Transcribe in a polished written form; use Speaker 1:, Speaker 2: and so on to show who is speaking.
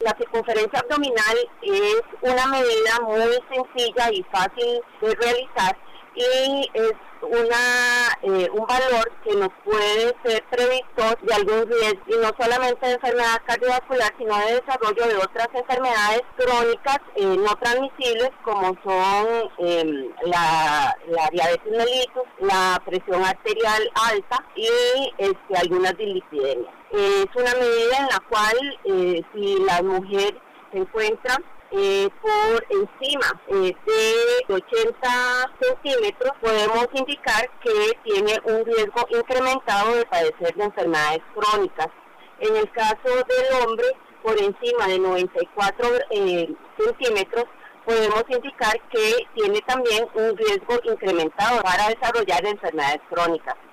Speaker 1: La circunferencia abdominal es una medida muy sencilla y fácil de realizar y es un valor que nos puede ser predictor de algún riesgo, y no solamente de enfermedad cardiovascular, sino de desarrollo de otras enfermedades crónicas no transmisibles, como son la diabetes mellitus, la presión arterial alta y algunas dislipidemias. Es una medida en la cual si la mujer se encuentra por encima de 80 centímetros, podemos indicar que tiene un riesgo incrementado de padecer de enfermedades crónicas. En el caso del hombre, por encima de 94 centímetros, podemos indicar que tiene también un riesgo incrementado para desarrollar enfermedades crónicas.